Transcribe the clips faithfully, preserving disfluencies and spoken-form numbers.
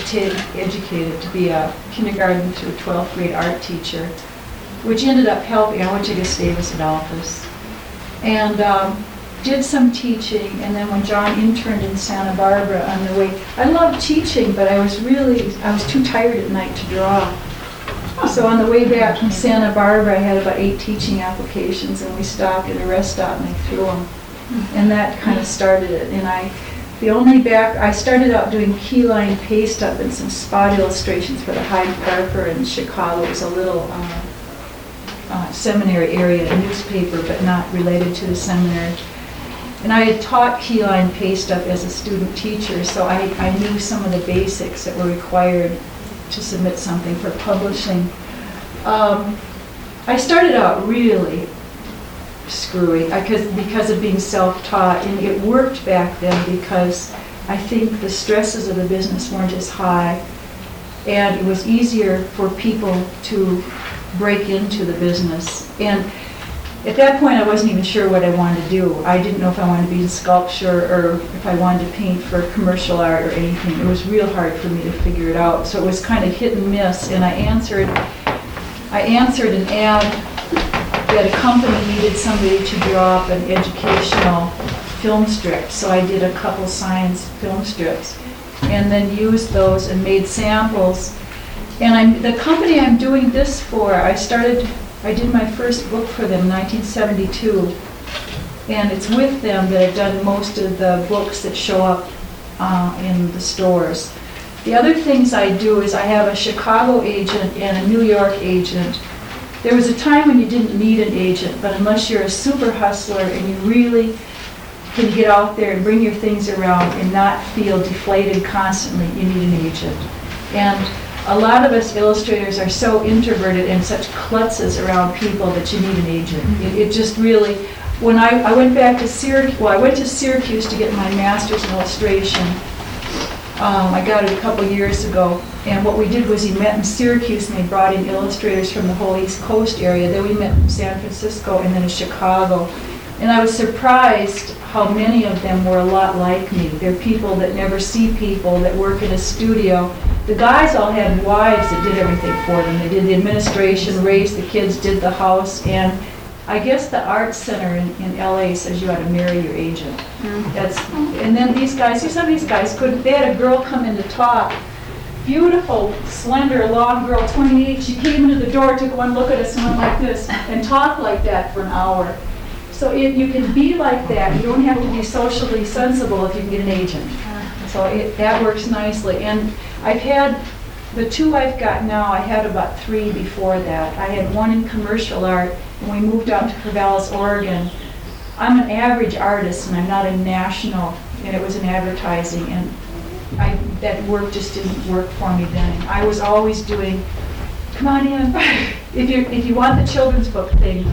educated, educated to be a kindergarten to twelfth grade art teacher, which ended up helping. I went to Gustavus Adolphus and um, did some teaching, and then when John interned in Santa Barbara on the way, I loved teaching, but I was really, I was too tired at night to draw. So on the way back from Santa Barbara, I had about eight teaching applications, and we stopped at a rest stop and I threw them. And that kind of started it. And I, the only back, I started out doing key line paste up and some spot illustrations for the Hyde Parker in Chicago. It was a little uh, uh, seminary area, a newspaper, but not related to the seminary. And I had taught key line paste up as a student teacher, so I, I knew some of the basics that were required to submit something for publishing. Um, I started out really screwy because, because of being self-taught, and it worked back then because I think the stresses of the business weren't as high, and it was easier for people to break into the business. And at that point, I wasn't even sure what I wanted to do. I didn't know if I wanted to be in sculpture or if I wanted to paint for commercial art or anything. It was real hard for me to figure it out. So it was kind of hit and miss. And I answered, I answered an ad that a company needed somebody to draw up an educational film strip. So I did a couple science film strips and then used those and made samples. And I'm, the company I'm doing this for, I started. I did my first book for them in nineteen seventy-two, and it's with them that I've done most of the books that show up uh, in the stores. The other things I do is I have a Chicago agent and a New York agent. There was a time when you didn't need an agent, but unless you're a super hustler and you really can get out there and bring your things around and not feel deflated constantly, you need an agent. And a lot of us illustrators are so introverted and such klutzes around people that you need an agent. It, it just really, when I, I went back to Syracuse, well, I went to Syracuse to get my master's in illustration. Um, I got it a couple years ago, and what we did was we met in Syracuse and they brought in illustrators from the whole East Coast area. Then we met in San Francisco and then in Chicago. And I was surprised how many of them were a lot like me. They're people that never see people, that work in a studio. The guys all had wives that did everything for them. They did the administration, raised the kids, did the house, and I guess the Arts Center in, in L A says you ought to marry your agent. Mm-hmm. That's, and then these guys, see, some of these guys couldn't. They had a girl come in to talk, beautiful, slender, long girl, twenty-eight. She came into the door, took one look at us and went like this, and talked like that for an hour. So if you can be like that, you don't have to be socially sensible if you can get an agent. So it, that works nicely. And I've had, the two I've got now, I had about three before that. I had one in commercial art, and we moved out to Corvallis, Oregon. I'm an average artist, and I'm not a national, and it was in advertising, and I, that work just didn't work for me then. I was always doing, come on in, if you if you want the children's book thing.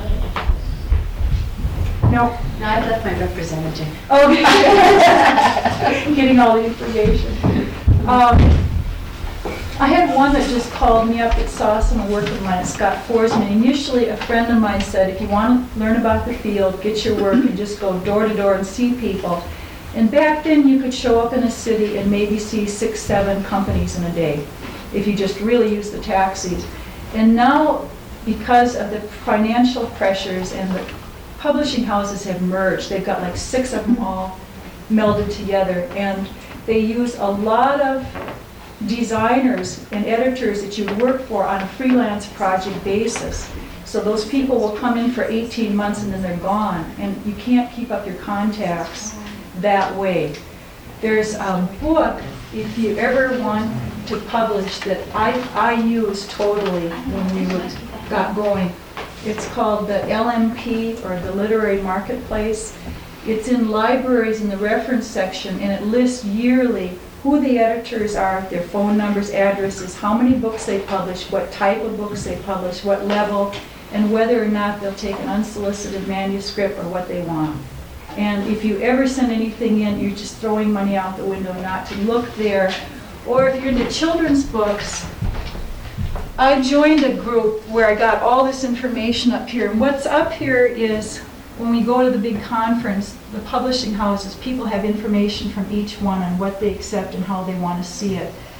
No. No, I've left my representative. Okay. Getting all the information. Um, I had one that just called me up that saw some work of mine at Scott Forsman. Initially, a friend of mine said, if you want to learn about the field, get your work and just go door to door and see people. And back then, you could show up in a city and maybe see six, seven companies in a day if you just really use the taxis. And now, because of the financial pressures and the publishing houses have merged. They've got like six of them all melded together, and they use a lot of designers and editors that you work for on a freelance project basis. So those people will come in for eighteen months and then they're gone, and you can't keep up your contacts that way. There's a book, if you ever want to publish, that I, I use totally when we were, got going. It's called the L M P, or the Literary Marketplace. It's in libraries in the reference section, and it lists yearly who the editors are, their phone numbers, addresses, how many books they publish, what type of books they publish, what level, and whether or not they'll take an unsolicited manuscript or what they want. And if you ever send anything in, you're just throwing money out the window not to look there. Or if you're into children's books, I joined a group where I got all this information up here. And what's up here is, when we go to the big conference, the publishing houses, people have information from each one on what they accept and how they want to see it.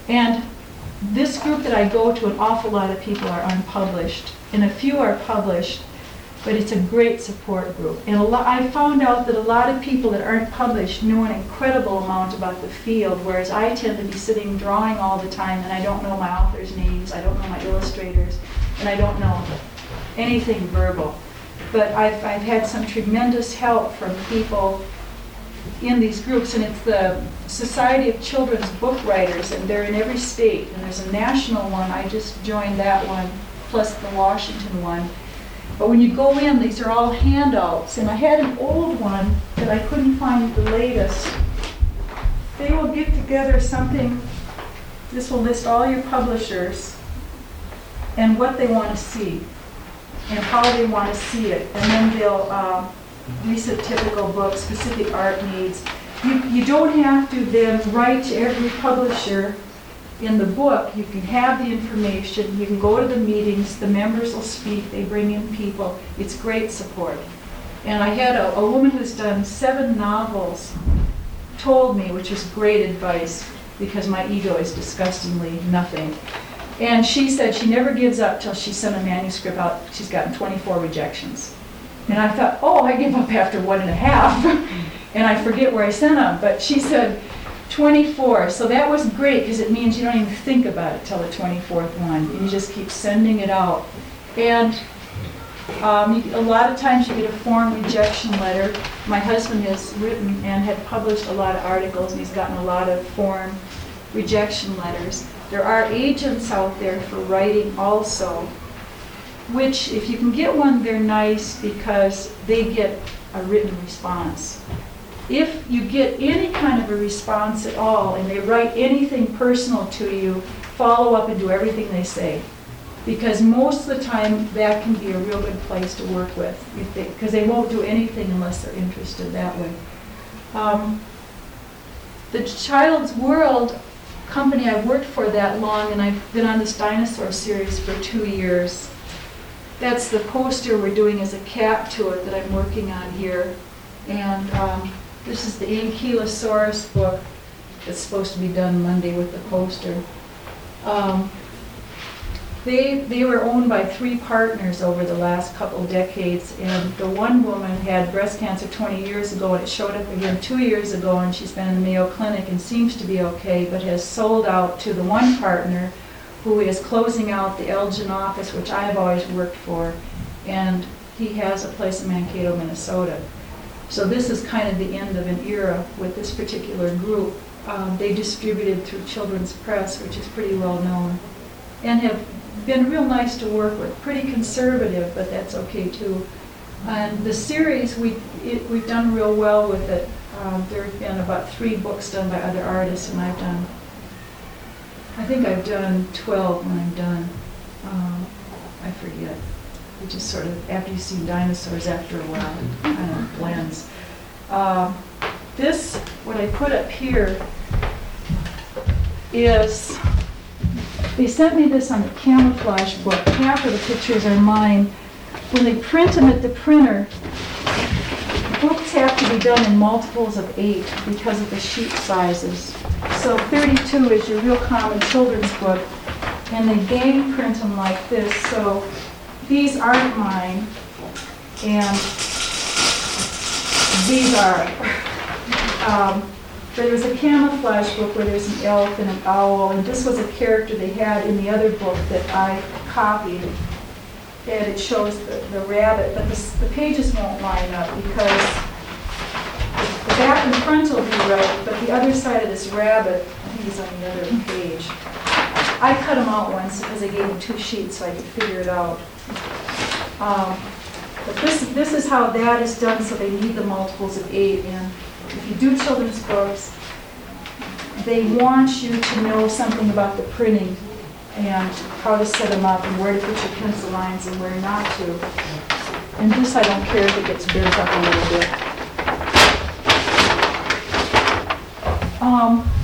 And this group that I go to, an awful lot of people are unpublished, and a few are published, but it's a great support group. And a lot, I found out that a lot of people that aren't published know an incredible amount about the field, whereas I tend to be sitting drawing all the time, and I don't know my authors' names, I don't know my illustrators, and I don't know anything verbal. But I've, I've had some tremendous help from people in these groups, and it's the Society of Children's Book Writers, and they're in every state, and there's a national one. I just joined that one, plus the Washington one. But when you go in, these are all handouts, and I had an old one that I couldn't find the latest. They will get together something, this will list all your publishers and what they want to see and how they want to see it, and then they'll um, recent typical books, specific art needs. You, you don't have to then write to every publisher in the book. You can have the information, you can go to the meetings, the members will speak, they bring in people. It's great support. And I had a, a woman who's done seven novels told me, which is great advice, because my ego is disgustingly nothing. And she said she never gives up till she sent a manuscript out. She's gotten twenty-four rejections. And I thought, oh, I give up after one and a half. And I forget where I sent them. But she said twenty-four. So that was great, because it means you don't even think about it till the twenty-fourth one. You just keep sending it out. And um, you, a lot of times you get a form rejection letter. My husband has written and had published a lot of articles, and he's gotten a lot of form rejection letters. There are agents out there for writing also, which if you can get one, they're nice because they get a written response. If you get any kind of a response at all and they write anything personal to you, follow up and do everything they say. Because most of the time that can be a real good place to work with, because they, they won't do anything unless they're interested that way. Um, the Child's World company I've worked for that long, and I've been on this dinosaur series for two years. That's the poster we're doing as a cap to it that I'm working on here. And um, this is the Ankylosaurus book that's supposed to be done Monday with the poster. Um, they, they were owned by three partners over the last couple decades, and the one woman had breast cancer twenty years ago, and it showed up again two years ago, and she's been in the Mayo Clinic and seems to be okay, but has sold out to the one partner who is closing out the Elgin office, which I have always worked for, and he has a place in Mankato, Minnesota. So this is kind of the end of an era with this particular group. Um, they distributed through Children's Press, which is pretty well known, and have been real nice to work with. Pretty conservative, but that's okay too. And the series, we, it, we've done real well with it. Um, there have been about three books done by other artists, and I've done I think I've done twelve when I'm done. Um, I forget. It just sort of, after you've seen dinosaurs after a while, it kind of blends. Um, this, what I put up here, is, they sent me this on the camouflage book. Half of the pictures are mine. When they print them at the printer, books have to be done in multiples of eight because of the sheet sizes. So thirty-two is your real common children's book, and they gang print them like this. So these aren't mine, and these are. Um, there was a camouflage book where there's an elk and an owl, and this was a character they had in the other book that I copied. And it shows the, the rabbit, but this, the pages won't line up because the back and front will be right, but the other side of this rabbit, I think is on the other page. I cut them out once because I gave them two sheets so I could figure it out. Um, but this, this is how that is done, so they need the multiples of eight. And if you do children's books, they want you to know something about the printing and how to set them up and where to put your pencil lines and where not to. And this I don't care if it gets bent up a little bit. Um,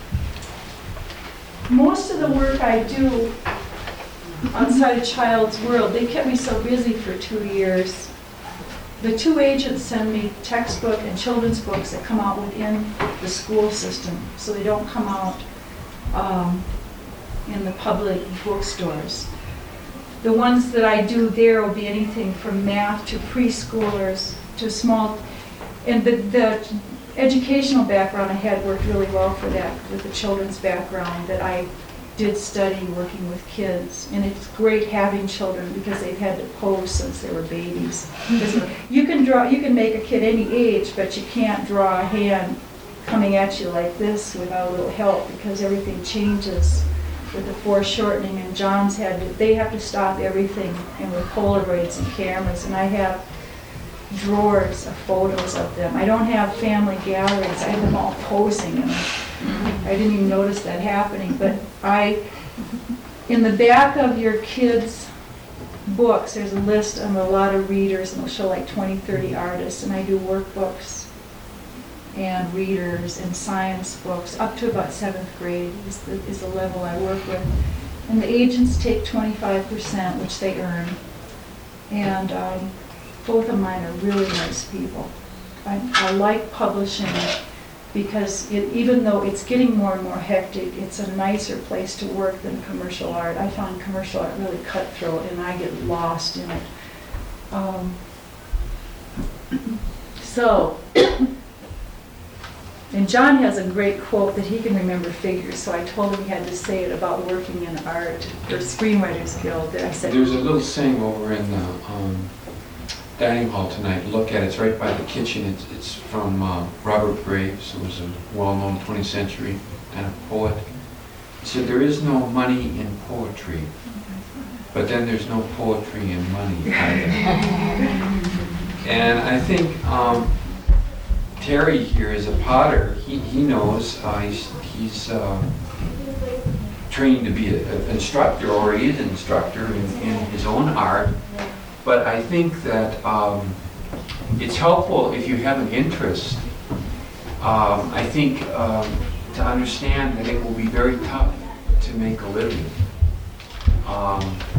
most of the work I do outside of Child's World, they kept me so busy for two years. The two agents send me textbook and children's books that come out within the school system, so they don't come out um, in the public bookstores. The ones that I do there will be anything from math to preschoolers to small, and the, the educational background I had worked really well for that, with the children's background, that I did study working with kids. And it's great having children because they've had to pose since they were babies. Because you can draw, you can make a kid any age, but you can't draw a hand coming at you like this without a little help, because everything changes with the foreshortening. And John's had to, they have to stop everything, and with Polaroids and cameras. And I have drawers of photos of them. I don't have family galleries. I have them all posing, and I didn't even notice that happening. But I, in the back of your kids' books, there's a list of a lot of readers, and it'll show like twenty, thirty artists, and I do workbooks and readers and science books up to about seventh grade is the, is the level I work with. And the agents take twenty-five percent, which they earn. And um, both of mine are really nice people. I, I like publishing because it, even though it's getting more and more hectic, it's a nicer place to work than commercial art. I find commercial art really cutthroat, and I get lost in it. Um, so, and John has a great quote that he can remember figures, so I told him he had to say it about working in art for Screenwriters Guild. I said, there's a little saying over in the um, dining hall tonight. Look at it. It's right by the kitchen. It's, it's from uh, Robert Graves, who was a well-known twentieth century kind of poet. He said, there is no money in poetry, but then there's no poetry in money either. And I think um, Terry here is a potter. He, he knows uh, he's, he's uh, trained to be an instructor, or he is an instructor in, in his own art. But I think that um, it's helpful if you have an interest. Um, I think um, to understand that it will be very tough to make a living. Um,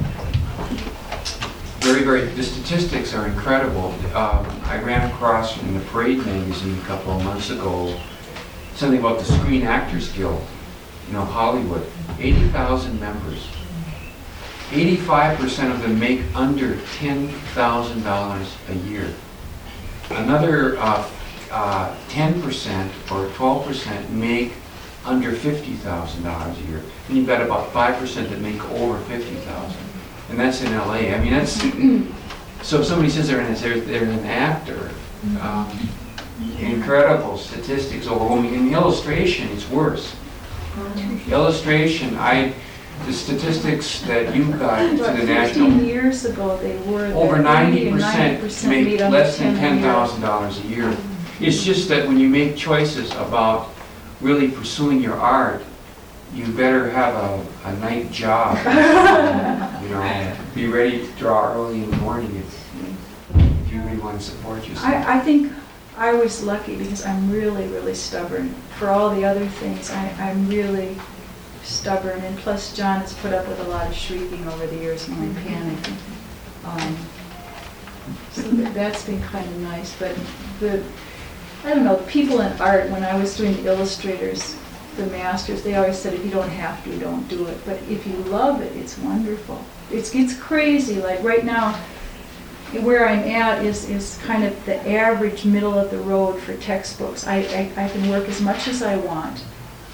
very, very, the statistics are incredible. Um, I ran across in the Parade magazine a couple of months ago something about the Screen Actors Guild, you know, Hollywood, eighty thousand members. eighty-five percent of them make under ten thousand dollars a year. Another uh, uh, ten percent or twelve percent make under fifty thousand dollars a year. And you've got about five percent that make over fifty thousand dollars. And that's in L A. I mean, that's, so if somebody says they're an, they're, they're an actor, um, incredible statistics, overwhelming. In illustration, it's worse. Illustration, I, the statistics that you got to about the national, fifteen years ago they were over ninety percent make made under less than ten ten thousand dollars a year. It's just that when you make choices about really pursuing your art, you better have a, a night job. You know, be ready to draw early in the morning if, if you really want to support yourself. I, I think I was lucky because I'm really, really stubborn. For all the other things, I, I'm really stubborn, and plus John has put up with a lot of shrieking over the years when I panic. Um, so that, that's been kind of nice, but the, I don't know, people in art, when I was doing the illustrators, the masters, they always said, if you don't have to, don't do it. But if you love it, it's wonderful. It's, it's crazy. Like right now, where I'm at is, is kind of the average middle of the road for textbooks. I, I, I can work as much as I want.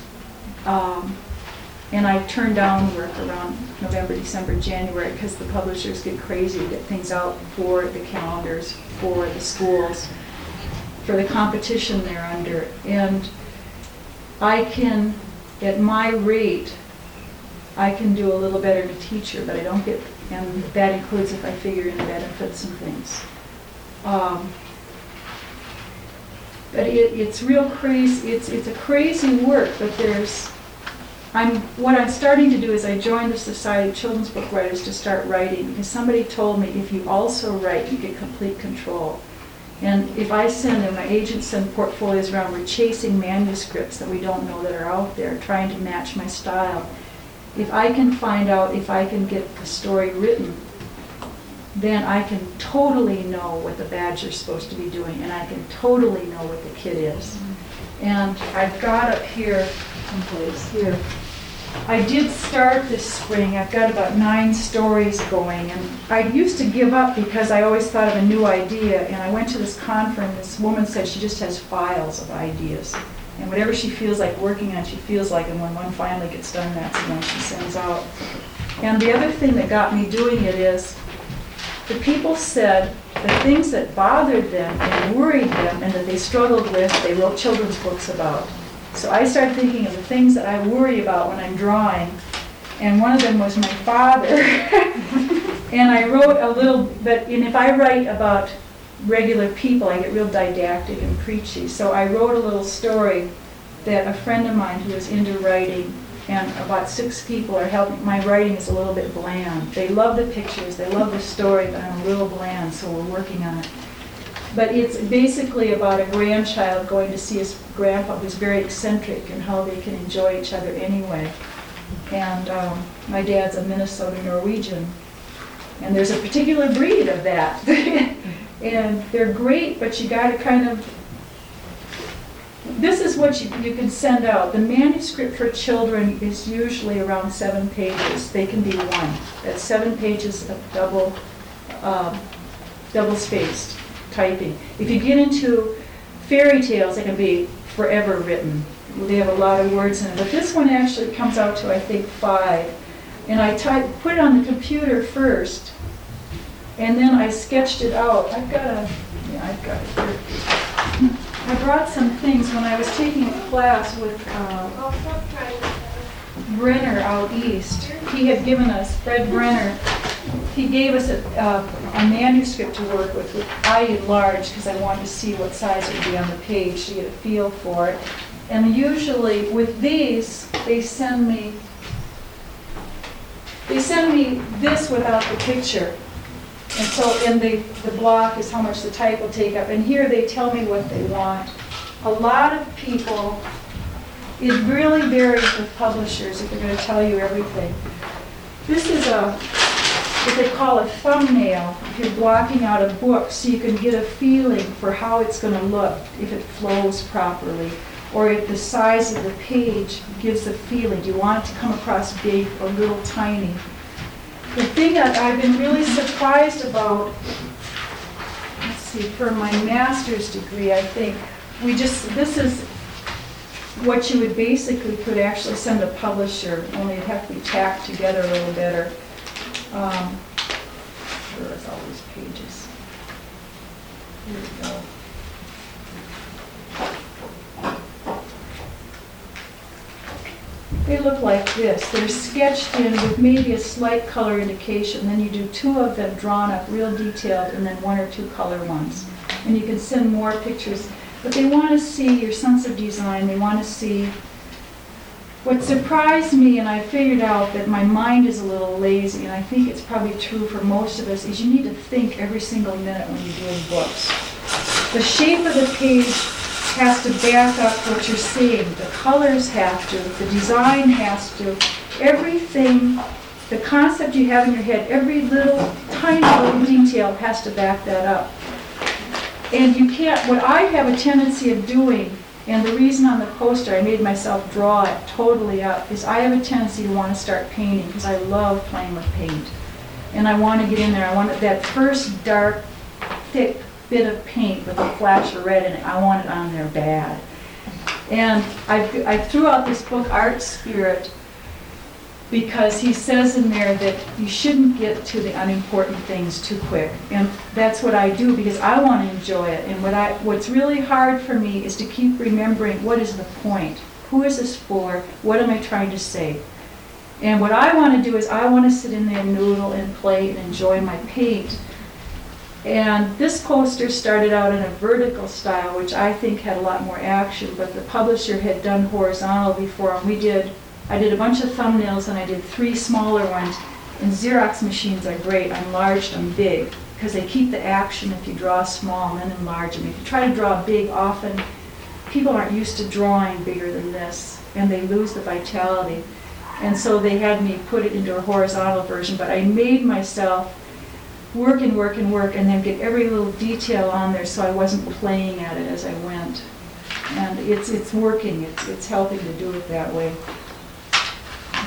Um, and I turn down work around November, December, January, because the publishers get crazy to get things out for the calendars, for the schools, for the competition they're under. And I can, at my rate, I can do a little better than a teacher, but I don't get, and that includes if I figure in benefits and things. Um, but it, it's real crazy, it's, it's a crazy work, but there's, I'm, what I'm starting to do is I joined the Society of Children's Book Writers to start writing, because somebody told me if you also write, you get complete control. And if I send, and my agents send portfolios around, we're chasing manuscripts that we don't know that are out there, trying to match my style. If I can find out if I can get the story written, then I can totally know what the badger's supposed to be doing, and I can totally know what the kid is. And I've got up here, someplace here, I did start this spring. I've got about nine stories going, and I used to give up because I always thought of a new idea, and I went to this conference. This woman said she just has files of ideas, and whatever she feels like working on, she feels like, and when one finally gets done, that's the one she sends out. And the other thing that got me doing it is the people said the things that bothered them and worried them and that they struggled with, they wrote children's books about. So I started thinking of the things that I worry about when I'm drawing, and one of them was my father. And I wrote a little, but and if I write about regular people, I get real didactic and preachy. So I wrote a little story that a friend of mine who is into writing, and about six people are helping. My writing is a little bit bland. They love the pictures, they love the story, but I'm a little bland, so we're working on it. But it's basically about a grandchild going to see his grandpa, who's very eccentric, and how they can enjoy each other anyway. And um, my dad's a Minnesota Norwegian, and there's a particular breed of that. And they're great, but you got to kind of, this is what you, you can send out. The manuscript for children is usually around seven pages. They can be one. That's seven pages of double, um, double spaced typing. If you get into fairy tales, they can be forever written. They have a lot of words in it. But this one actually comes out to, I think, five. And I type, put it on the computer first, and then I sketched it out. I've got a, yeah, I've got it here. I brought some things when I was taking a class with uh, Brenner out east. He had given us, Fred Brenner, he gave us a, uh, a manuscript to work with, which I enlarged because I wanted to see what size it would be on the page to get a feel for it. And usually with these, they send me, they send me this without the picture. And so in the, the block is how much the type will take up. And here they tell me what they want. A lot of people, it really varies with publishers if they're going to tell you everything. This is a, what they call a thumbnail, if you're blocking out a book so you can get a feeling for how it's going to look, if it flows properly, or if the size of the page gives a feeling. Do you want it to come across big or little tiny? The thing that I've been really surprised about, let's see, for my master's degree, I think, we just, this is what you would basically could actually send a publisher, only it'd have to be tacked together a little better. Um, where is all these pages? Here we go. They look like this. They're sketched in with maybe a slight color indication. Then you do two of them drawn up real detailed, and then one or two color ones. And you can send more pictures. But they want to see your sense of design. They want to see. What surprised me, and I figured out that my mind is a little lazy, and I think it's probably true for most of us, is you need to think every single minute when you're doing books. The shape of the page has to back up what you're seeing. The colors have to, the design has to, everything, the concept you have in your head, every little, tiny little detail has to back that up. And you can't, what I have a tendency of doing, and the reason on the poster I made myself draw it totally up, is I have a tendency to want to start painting, because I love playing with paint. And I want to get in there, I want that first dark, thick bit of paint with a flash of red in it, I want it on there bad. And I, I threw out this book, Art Spirit, because he says in there that you shouldn't get to the unimportant things too quick. And that's what I do, because I want to enjoy it. And what I, what's really hard for me is to keep remembering, what is the point? Who is this for? What am I trying to say? And what I want to do is I want to sit in there and noodle and play and enjoy my paint. And this poster started out in a vertical style, which I think had a lot more action, but the publisher had done horizontal before, and we did, I did a bunch of thumbnails, and I did three smaller ones. And Xerox machines are great. I enlarged them big, because they keep the action if you draw small and then enlarge them. If you try to draw big, often people aren't used to drawing bigger than this, and they lose the vitality. And so they had me put it into a horizontal version, but I made myself work and work and work, and then get every little detail on there so I wasn't playing at it as I went. And it's it's working. It's it's helping to do it that way.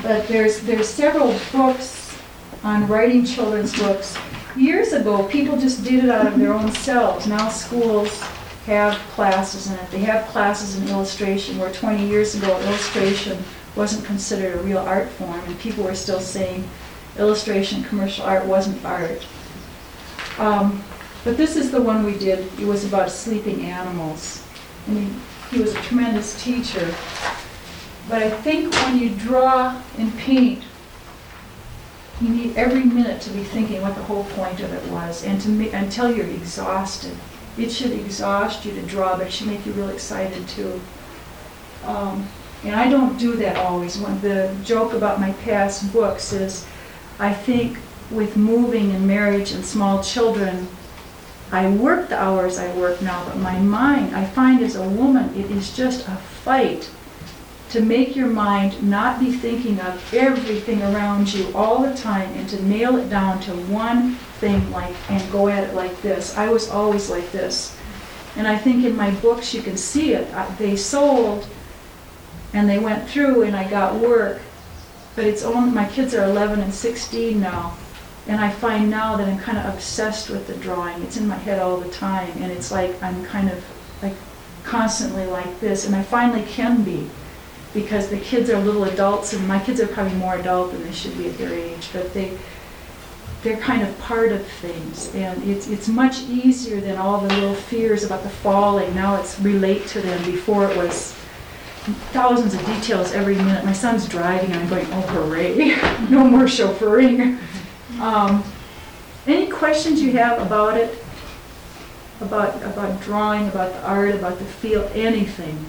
but there's, there's several books on writing children's books. Years ago, people just did it out of their own selves. Now schools have classes in it. They have classes in illustration, where twenty years ago, illustration wasn't considered a real art form, and people were still saying illustration, commercial art wasn't art. Um, but this is the one we did. It was about sleeping animals. I mean, he was a tremendous teacher. But I think when you draw and paint, you need every minute to be thinking what the whole point of it was, and to ma- until you're exhausted. It should exhaust you to draw, but it should make you real excited too. Um, and I don't do that always. When the joke about my past books is, I think with moving and marriage and small children, I work the hours I work now, but my mind, I find as a woman, it is just a fight to make your mind not be thinking of everything around you all the time, and to nail it down to one thing, like, and go at it like this. I was always like this. And I think in my books you can see it. I, they sold and they went through and I got work, but it's only, my kids are eleven and sixteen now, and I find now that I'm kind of obsessed with the drawing. It's in my head all the time, and it's like I'm kind of like constantly like this, and I finally can be, because the kids are little adults, and my kids are probably more adult than they should be at their age, but they, they're kind of part of things, and it's it's much easier than all the little fears about the falling. Now it's relate to them. Before it was thousands of details every minute. My son's driving, and I'm going, oh, hooray, no more chauffeuring. Um, any questions you have about it, about, about drawing, about the art, about the feel, anything?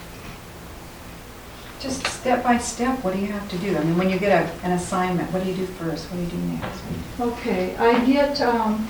Just step by step, what do you have to do? I mean, when you get a, an assignment, what do you do first? What do you do next? Okay, I get, um,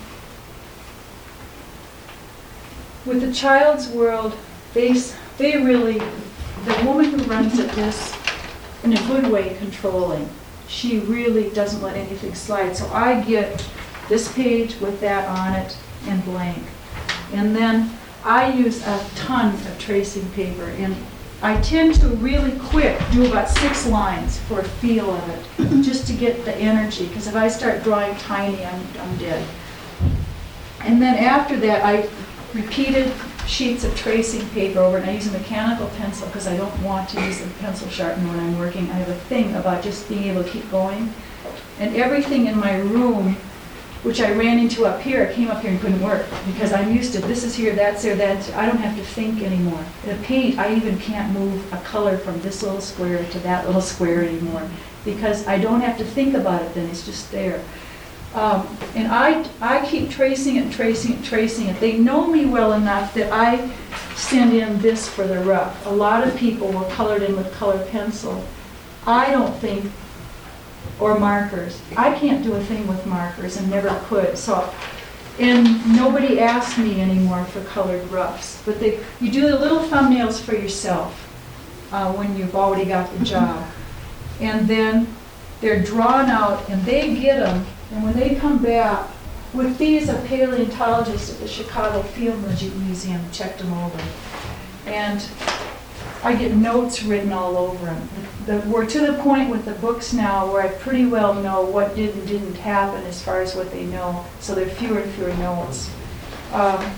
with the Child's World, they, s- they really, the woman who runs it is, in a good way, controlling. She really doesn't let anything slide. So I get this page with that on it and blank. And then I use a ton of tracing paper, and I tend to really quick do about six lines for a feel of it, just to get the energy, because if I start drawing tiny, I'm, I'm dead. And then after that, I repeated sheets of tracing paper over, and I use a mechanical pencil because I don't want to use a pencil sharpener when I'm working. I have a thing about just being able to keep going. And everything in my room, which I ran into up here, I came up here and couldn't work, because I'm used to this is here, that's there, that's, I don't have to think anymore. The paint, I even can't move a color from this little square to that little square anymore, because I don't have to think about it then, it's just there. Um, and I, I keep tracing it, and tracing it, tracing it. They know me well enough that I send in this for the rough. A lot of people will color it in with colored pencil. I don't think, or markers. I can't do a thing with markers and never could. So, and nobody asks me anymore for colored roughs. But they, you do the little thumbnails for yourself uh, when you've already got the job. And then they're drawn out, and they get them. And when they come back, with these, a paleontologist at the Chicago Field Museum checked them over. And I get notes written all over them. The, we're to the point with the books now where I pretty well know what did and didn't happen as far as what they know, so there are fewer and fewer notes. Um,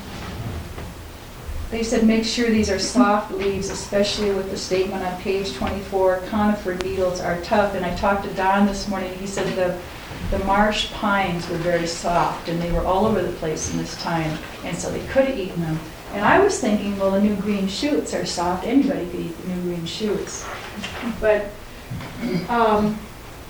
they said make sure these are soft leaves, especially with the statement on page twenty-four, conifer needles are tough. And I talked to Don this morning, he said the, the marsh pines were very soft, and they were all over the place in this time, and so they could have eaten them. And I was thinking, well, the new green shoots are soft. Anybody could eat the new green shoots. But, um,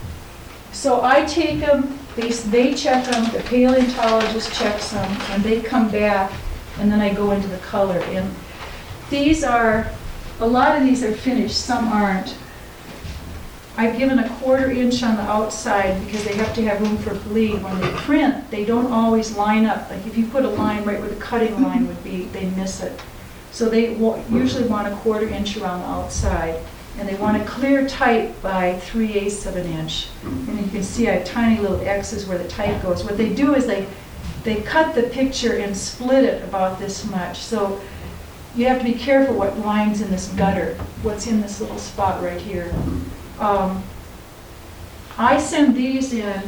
so I take them, they, they check them, the paleontologist checks them, and they come back, and then I go into the color. And these are, a lot of these are finished, some aren't. I've given a quarter inch on the outside because they have to have room for bleed. When they print, they don't always line up. Like if you put a line right where the cutting line would be, they miss it. So they wa- usually want a quarter inch around the outside. And they want a clear type by three eighths of an inch. And you can see I have tiny little X's where the type goes. What they do is they, they cut the picture and split it about this much. So you have to be careful what line's in this gutter, what's in this little spot right here. Um, I send these in,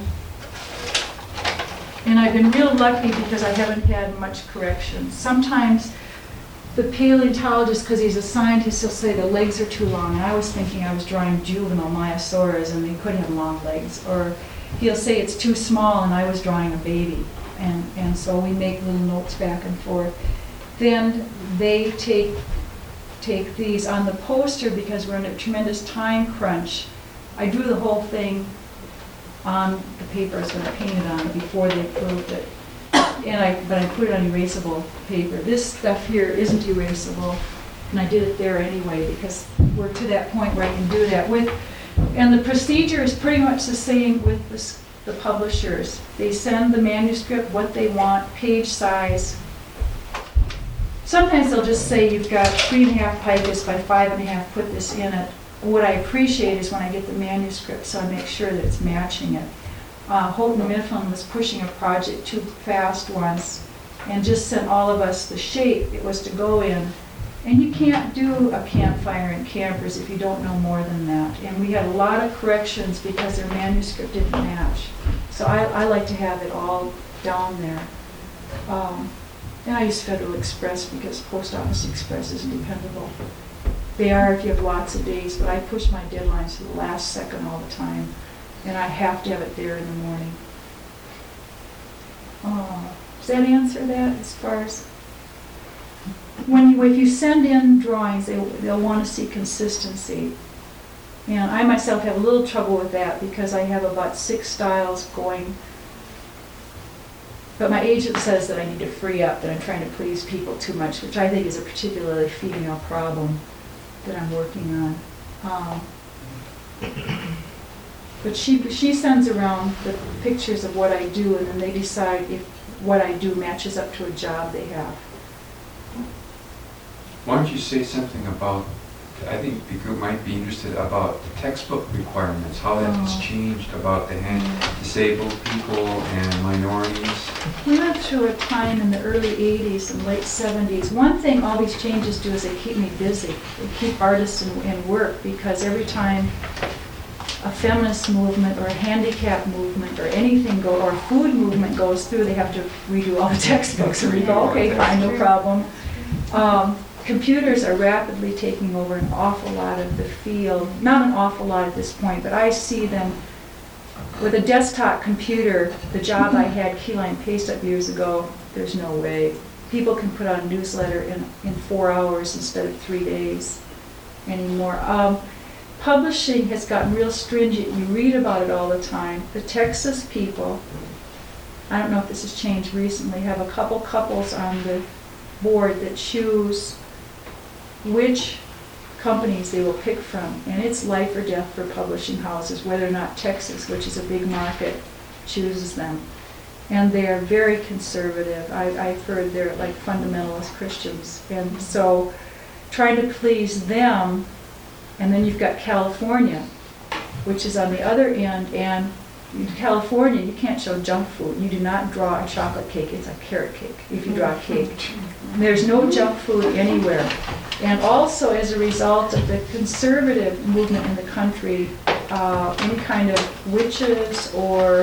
and I've been real lucky because I haven't had much correction. Sometimes the paleontologist, because he's a scientist, he'll say the legs are too long, and I was thinking I was drawing juvenile Maiasaurus and they could have long legs. Or he'll say it's too small and I was drawing a baby. And, and so we make little notes back and forth. Then they take, take these on the poster because we're in a tremendous time crunch. I drew the whole thing on the paper I was going to paint it on before they approved it. And I, but I put it on erasable paper. This stuff here isn't erasable, and I did it there anyway because we're to that point where I can do that with. And the procedure is pretty much the same with the, the publishers. They send the manuscript, what they want, page size. Sometimes they'll just say you've got three and a half picus by five and a half, put this in it. What I appreciate is when I get the manuscript, so I make sure that it's matching it. Uh, Houghton Mifflin was pushing a project too fast once and just sent all of us the shape it was to go in. And you can't do a campfire and campers if you don't know more than that. And we had a lot of corrections because their manuscript didn't match. So I, I like to have it all down there. Um, and I use Federal Express because Post Office Express isn't dependable. They are if you have lots of days, but I push my deadlines to the last second all the time. And I have to have it there in the morning. Oh, does that answer that as far as when you, if you send in drawings, they, they'll want to see consistency. And I myself have a little trouble with that because I have about six styles going. But my agent says that I need to free up, that I'm trying to please people too much, which I think is a particularly female problem that I'm working on. Um, But she she sends around the pictures of what I do, and then they decide if what I do matches up to a job they have. Why don't you say something about, I think the group might be interested about the textbook requirements, how that has Oh. changed about the hand disabled people and minorities. We went through a time in the early eighties and late seventies. One thing all these changes do is they keep me busy. They keep artists in, in work because every time a feminist movement or a handicap movement or anything go, or a food movement goes through, they have to redo all the textbooks and we go, okay, fine, no problem. Um, computers are rapidly taking over an awful lot of the field. Not an awful lot at this point, but I see them with a desktop computer. The job I had key line paste up years ago, there's no way. People can put out a newsletter in, in four hours instead of three days anymore. Um, Publishing has gotten real stringent. You read about it all the time. The Texas people, I don't know if this has changed recently, have a couple couples on the board that choose which companies they will pick from. And it's life or death for publishing houses, whether or not Texas, which is a big market, chooses them. And they're very conservative. I, I've heard they're like fundamentalist Christians. And so trying to please them. And then you've got California, which is on the other end, and in California, you can't show junk food. You do not draw a chocolate cake. It's a carrot cake if you draw a cake. There's no junk food anywhere. And also as a result of the conservative movement in the country, uh, any kind of witches or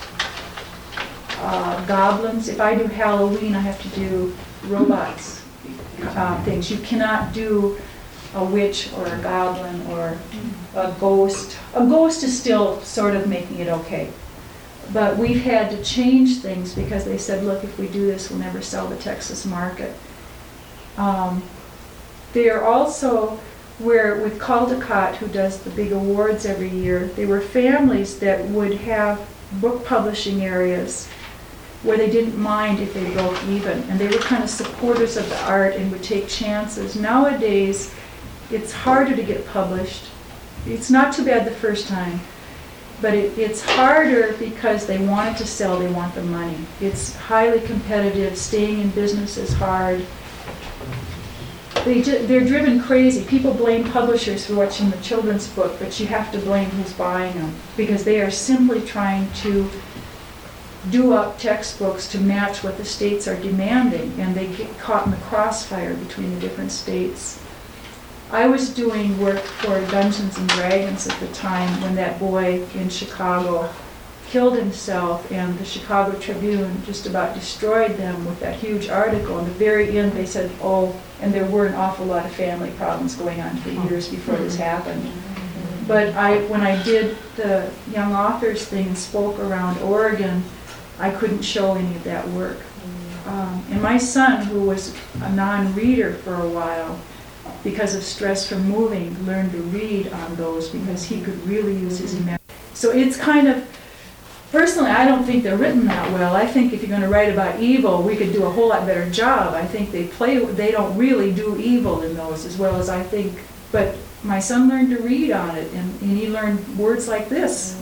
uh, goblins. If I do Halloween, I have to do robots, uh, things. You cannot do a witch or a goblin or a ghost. A ghost is still sort of making it okay. But we've had to change things because they said, look, if we do this, we'll never sell the Texas market. Um, they are also, where with Caldecott, who does the big awards every year, they were families that would have book publishing areas where they didn't mind if they broke even. And they were kind of supporters of the art and would take chances. Nowadays, it's harder to get published. It's not too bad the first time, but it, it's harder because they want it to sell, they want the money. It's highly competitive, staying in business is hard. They ju- they're driven crazy. People blame publishers for watching the children's book, but you have to blame who's buying them because they are simply trying to do up textbooks to match what the states are demanding, and they get caught in the crossfire between the different states. I was doing work for Dungeons and Dragons at the time when that boy in Chicago killed himself, and the Chicago Tribune just about destroyed them with that huge article. In the very end, they said, oh, and there were an awful lot of family problems going on for years before this happened. But I, when I did the young authors thing and spoke around Oregon, I couldn't show any of that work. Um, and my son, who was a non-reader for a while, because of stress from moving, learned to read on those because he could really use his imagination. So it's kind of, personally, I don't think they're written that well. I think if you're going to write about evil, we could do a whole lot better job. I think they play, they don't really do evil in those as well as I think. But my son learned to read on it, and, and he learned words like this.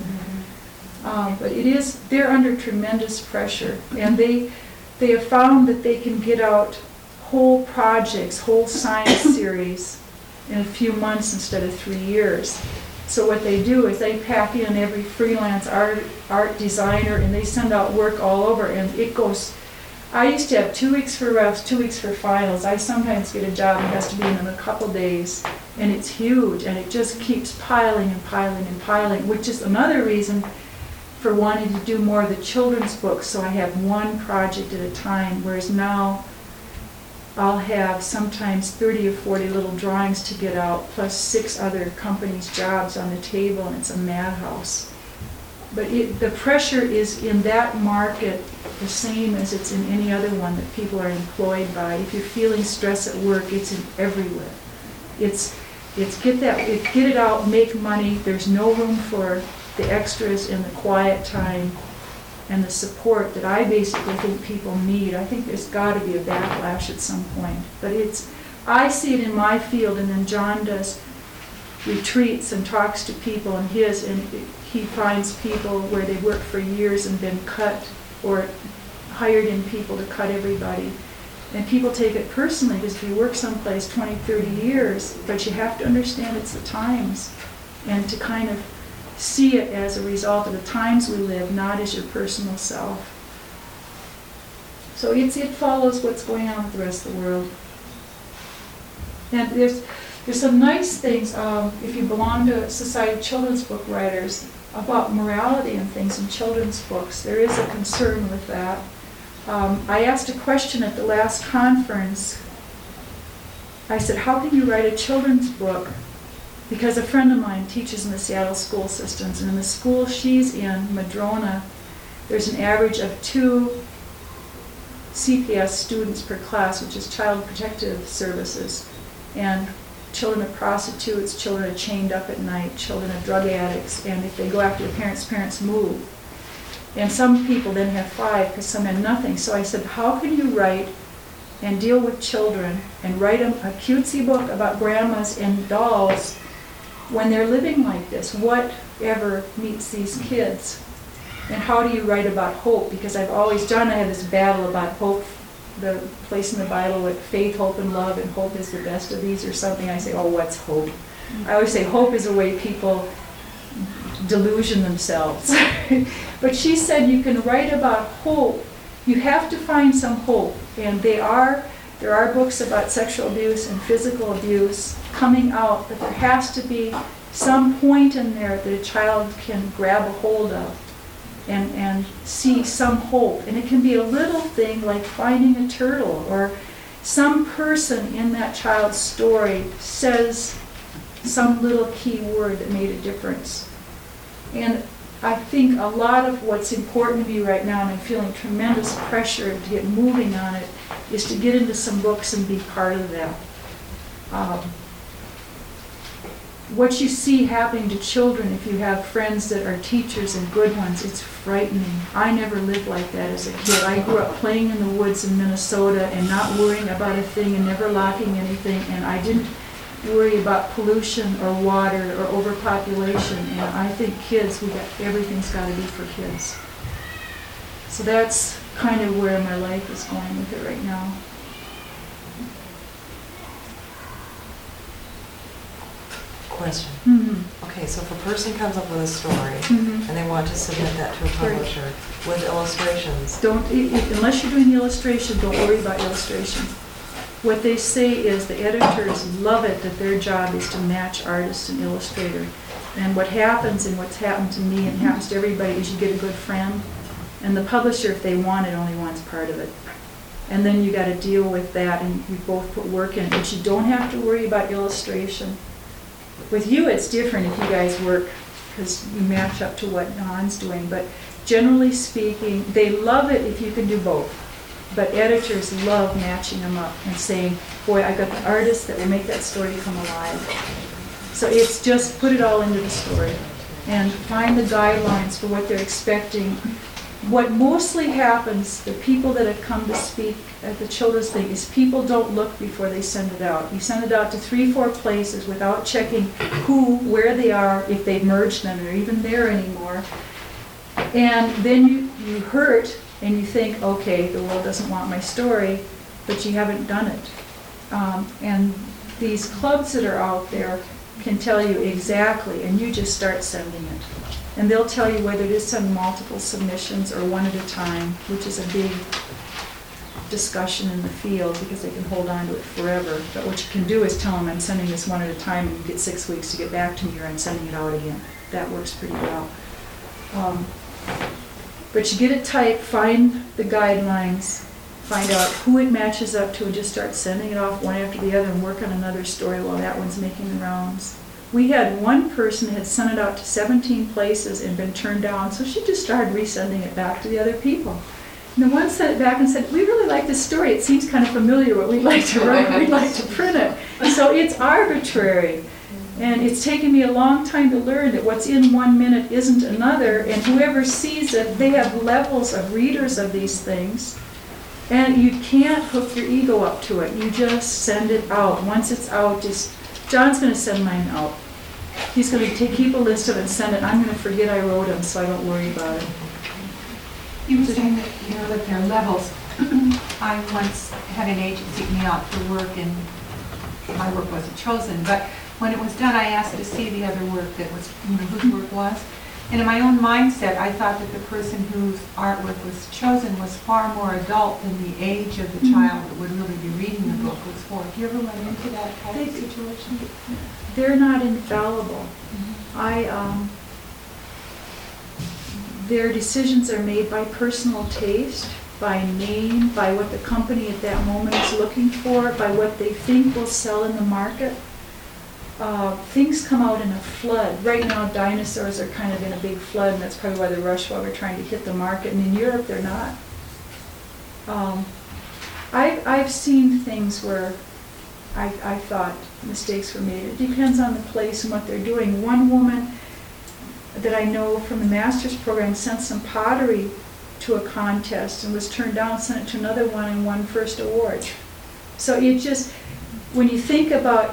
Um, but it is, they're under tremendous pressure, and they, they have found that they can get out whole projects, whole science series in a few months instead of three years. So what they do is they pack in every freelance art art designer, and they send out work all over, and it goes, I used to have two weeks for refs, two weeks for finals. I sometimes get a job that has to be in in a couple days, and it's huge, and it just keeps piling and piling and piling, which is another reason for wanting to do more of the children's books, so I have one project at a time, whereas now I'll have sometimes thirty or forty little drawings to get out, plus six other companies' jobs on the table, and it's a madhouse. But it, the pressure is in that market the same as it's in any other one that people are employed by. If you're feeling stress at work, it's in everywhere. It's, it's get that, it, get it out, make money. There's no room for the extras and the quiet time and the support that I basically think people need. I think there's got to be a backlash at some point. But it's, I see it in my field, and then John does retreats and talks to people in his, and he finds people where they worked for years and been cut, or hired in people to cut everybody. And people take it personally, because if you work someplace twenty, thirty years, but you have to understand it's the times, and to kind of see it as a result of the times we live, not as your personal self. So it's, it follows what's going on with the rest of the world. And there's there's some nice things, um, if you belong to Society of Children's Book Writers, about morality and things in children's books. There is a concern with that. Um, I asked a question at the last conference. I said, how can you write a children's book? Because a friend of mine teaches in the Seattle school systems, and in the school she's in, Madrona, there's an average of two C P S students per class, which is Child Protective Services, and children of prostitutes, children are chained up at night, children of drug addicts, and if they go after the parents, parents move. And some people then have five because some have nothing. So I said, how can you write and deal with children and write a, a cutesy book about grandmas and dolls when they're living like this? Whatever meets these kids? And how do you write about hope? Because I've always done, I have this battle about hope, the place in the Bible with faith, hope, and love, and hope is the best of these or something. I say, oh, what's hope? I always say hope is a way people delusion themselves. But she said you can write about hope. You have to find some hope. And they are, there are books about sexual abuse and physical abuse coming out, but there has to be some point in there that a child can grab a hold of and, and see some hope. And it can be a little thing like finding a turtle, or some person in that child's story says some little key word that made a difference. And I think a lot of what's important to me right now, and I'm feeling tremendous pressure to get moving on it, is to get into some books and be part of that. Um, what you see happening to children, if you have friends that are teachers and good ones, it's frightening. I never lived like that as a kid. I grew up playing in the woods in Minnesota and not worrying about a thing and never lacking anything, and I didn't worry about pollution or water or overpopulation. And I think kids, we got, everything's got to be for kids. So that's kind of where my life is going with it right now. Question. Mm-hmm. Okay, so if a person comes up with a story Mm-hmm. and they want to submit that to a publisher with illustrations, Don't, i- i- unless you're doing the illustration, don't worry about illustration. what they say is the editors love it that their job is to match artist and illustrator. And what happens, and what's happened to me and happens to everybody, is you get a good friend, and the publisher, if they want it, only wants part of it. And then you gotta deal with that, and you both put work in, but you don't have to worry about illustration. With you, it's different if you guys work, because you match up to what Don's doing, but generally speaking, they love it if you can do both. But editors love matching them up and saying, boy, I got the artist that will make that story come alive. So it's just put it all into the story and find the guidelines for what they're expecting. What mostly happens, the people that have come to speak at the children's thing, is people don't look before they send it out. You send it out to three, four places without checking who, where they are, if they've merged them, or even there anymore. And then you, you hurt and you think, okay, the world doesn't want my story, but you haven't done it. Um, and these clubs that are out there can tell you exactly, and you just start sending it. And they'll tell you whether to send multiple submissions or one at a time, which is a big discussion in the field because they can hold on to it forever. But what you can do is tell them, I'm sending this one at a time and you get six weeks to get back to me, or I'm sending it out again. That works pretty well. Um, but you get it typed, find the guidelines, find out who it matches up to, and just start sending it off one after the other and work on another story while that one's making the rounds. We had one person that had sent it out to seventeen places and been turned down, so she just started resending it back to the other people. And the one sent it back and said, we really like this story. It seems kind of familiar what we'd like to write, we'd like to print it. So it's arbitrary. And it's taken me a long time to learn that what's in one minute isn't another, and whoever sees it, they have levels of readers of these things. And you can't hook your ego up to it. You just send it out. Once it's out, just, John's going to send mine out. He's going to take, keep a list of it and send it. I'm going to forget I wrote them, so I don't worry about it. You were saying that, you know, that there are levels. I once had an agent seek me out for work, and my work wasn't chosen, but when it was done, I asked to see the other work that was, you know, whose work was. And in my own mindset, I thought that the person whose artwork was chosen was far more adult than the age of the child that would really be reading the book was for. Have you ever run into that type of situation? They're not infallible. I, um, their decisions are made by personal taste, by name, by what the company at that moment is looking for, by what they think will sell in the market. Uh, things come out in a flood. Right now, dinosaurs are kind of in a big flood, and that's probably why they rush while we're trying to hit the market. And in Europe, they're not. Um, I've, I've seen things where I, I thought mistakes were made. It depends on the place and what they're doing. One woman that I know from the master's program sent some pottery to a contest and was turned down, sent it to another one, and won first award. So it just, when you think about,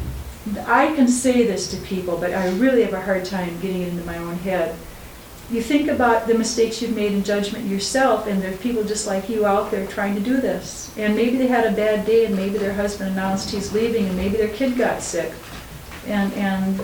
I can say this to people, but I really have a hard time getting it into my own head. You think about the mistakes you've made in judgment yourself, and there's people just like you out there trying to do this. And maybe they had a bad day, and maybe their husband announced he's leaving, and maybe their kid got sick. And, and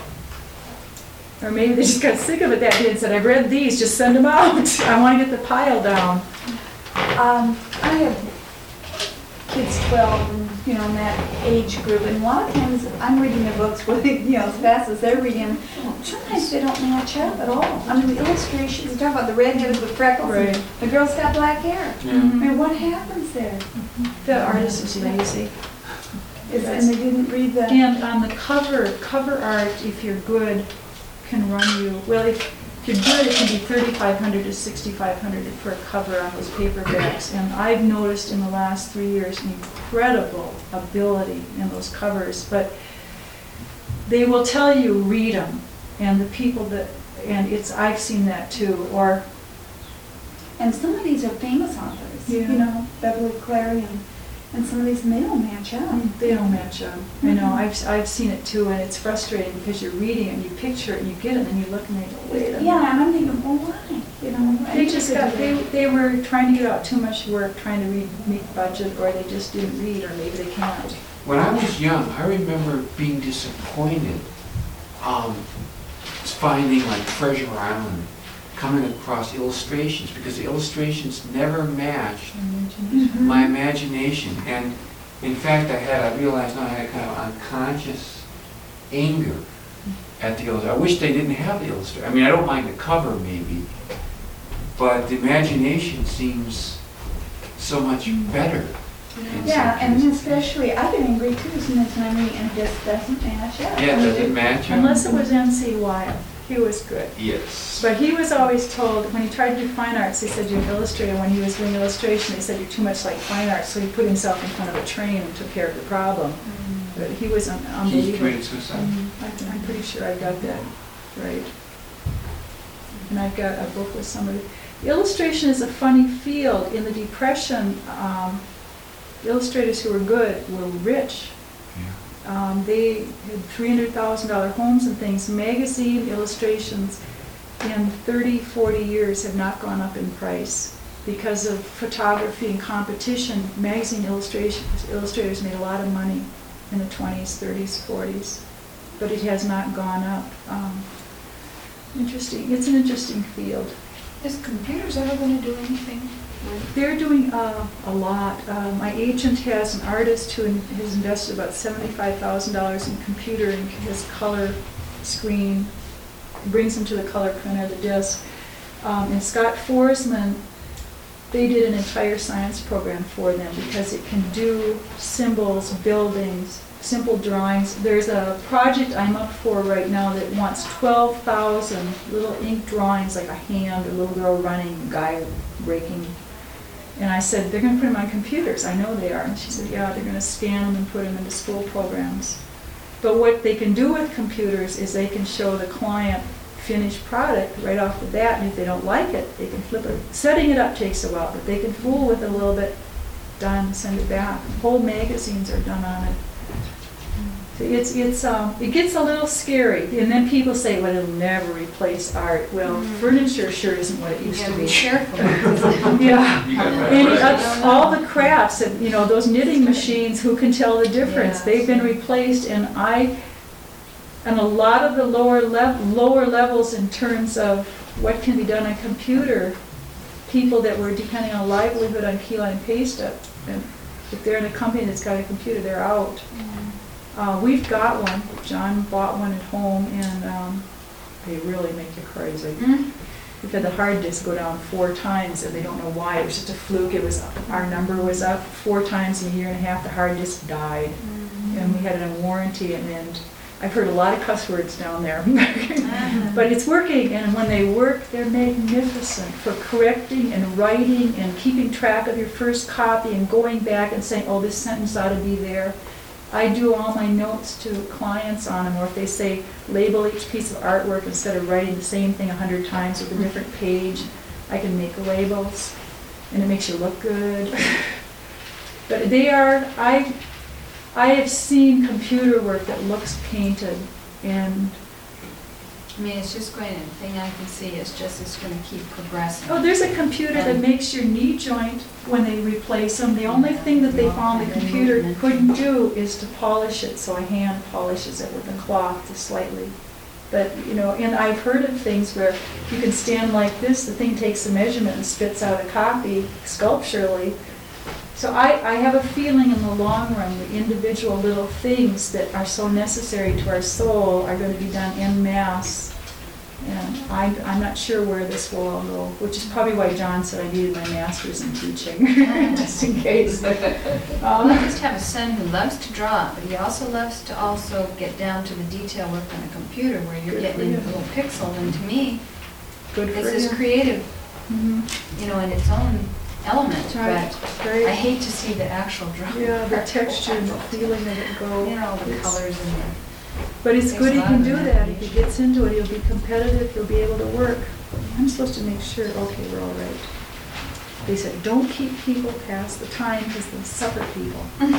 or maybe they just got sick of it that day and said, I've read these, just send them out. I want to get the pile down. Um, I have kids twelve, and, you know, in that age group, and a lot of times I'm reading their books really, you know, as fast as they're reading. Sometimes they don't match up at all. I mean, the illustrations, you talk about the redheaded with freckles, Right. and the girl's got black hair. Yeah. I mean, what happens there? The artist is lazy. Is, and they didn't read the... And on the cover, cover art, if you're good, can run you, well, if if you're good, it can be thirty-five hundred to sixty-five hundred for a cover on those paperbacks. And I've noticed in the last three years an incredible ability in those covers. But they will tell you, read them. And the people that, and it's, I've seen that too. Or, And some of these are famous authors, Yeah. you know, Beverly Clarion, and some of these, and they don't match up. they don't match up. I know, I've, I've seen it too, and it's frustrating because you're reading it and you picture it and you get it and you look and they go, wait a minute. Yeah, and I'm thinking, well, why? You know, They I just think got, it's they, a- they were trying to get out too much work, trying to read, meet budget, or they just didn't read, or maybe they can't. When I was young, I remember being disappointed, um, finding like Treasure Island, coming across illustrations, because the illustrations never matched Mhm. my imagination. And In fact, I had, I realized now I had kind of unconscious anger at the illustrator. I wish they didn't have the illustrator. I mean, I don't mind the cover maybe, but the imagination seems so much better. in Yeah, some and cases. especially, I get angry too sometimes when I'm reading and it just doesn't match up. Yeah, does it match? Unless it was N C Weil, he was good. Yes. But he was always told, when he tried to do fine arts, they said you're an illustrator. When he was doing illustration, they said you're too much like fine arts. So he put himself in front of a train and took care of the problem. But he was un- He unbelievable. committed suicide. Mhm. I- I'm pretty sure I got that right. And I've got a book with somebody. Illustration is a funny field. In the Depression, um, illustrators who were good were rich. Yeah. Um, they had three hundred thousand dollar homes and things. Magazine illustrations in thirty, forty years have not gone up in price. Because of photography and competition, magazine illustrations, illustrators made a lot of money in the twenties, thirties, forties, but it has not gone up. Um, interesting. It's an interesting field. Is computers ever gonna do anything? They're doing uh, a lot. Uh, my agent has an artist who in- has invested about seventy-five thousand dollars in computer and his color screen, brings him to the color printer, the disc. Um, and Scott Forsman, they did an entire science program for them because it can do symbols, buildings, simple drawings. There's a project I'm up for right now that wants twelve thousand little ink drawings, like a hand, a little girl running, a guy raking. And I said, they're gonna put them on computers. I know they are. And she said, yeah, they're gonna scan them and put them into school programs. But what they can do with computers is they can show the client finished product right off the bat, and if they don't like it, they can flip it. Setting it up takes a while, but they can fool with it a little bit, done, send it back. Whole magazines are done on it. So it's, it's, um, it gets a little scary, and then people say, well, it'll never replace art. Well, furniture sure isn't what it You used to gotta be be. careful. Yeah. You got that And right. uh, all the crafts, and, you know, those knitting machines, who can tell the difference? Yeah. They've been replaced, and I, and a lot of the lower level, lower levels in terms of what can be done on computer, people that were depending on livelihood on key line paste up, and if they're in a company that's got a computer, they're out. Uh, we've got one. John bought one at home, and um, they really make you crazy. We've had the hard disk go down four times, and they don't know why. It was just a fluke. It was, our number was up four times in a year and a half. The hard disk died, and we had it on warranty. And, and I've heard a lot of cuss words down there, but it's working. And when they work, they're magnificent for correcting and writing and keeping track of your first copy and going back and saying, "Oh, this sentence ought to be there." I do all my notes to clients on them, or if they say label each piece of artwork instead of writing the same thing a hundred times with a different page, I can make labels, and it makes you look good. But they are, I, I have seen computer work that looks painted, and I mean, it's just going, the thing I can see is just it's gonna keep progressing. oh, there's a computer that makes your knee joint when they replace them. The only thing that they found the computer couldn't do is to polish it, so a hand polishes it with a cloth just slightly. But, you know, and I've heard of things where you can stand like this, the thing takes a measurement and spits out a copy sculpturally. So I, I have a feeling in the long run, the individual little things that are so necessary to our soul are going to be done en masse. And I'm, I'm not sure where this will all go, which is probably why John said I needed my master's in teaching, just in case. Well, I just have a son who loves to draw, but he also loves to also get down to the detail work on a computer where you're Good getting for into you. little pixel. And to me, Good for it's this you. creative, Mhm. you know, in its own element. Right, But I right. hate to see the actual drawing. Yeah, the texture and the feeling of it go. You know, the It's- colors and the. But it's Takes good a he lot can of do that. If he imagination. gets into it, he'll be competitive, he'll be able to work. I'm supposed to make sure, okay, we're all right. They said, don't keep people past the time because they'll suffer people.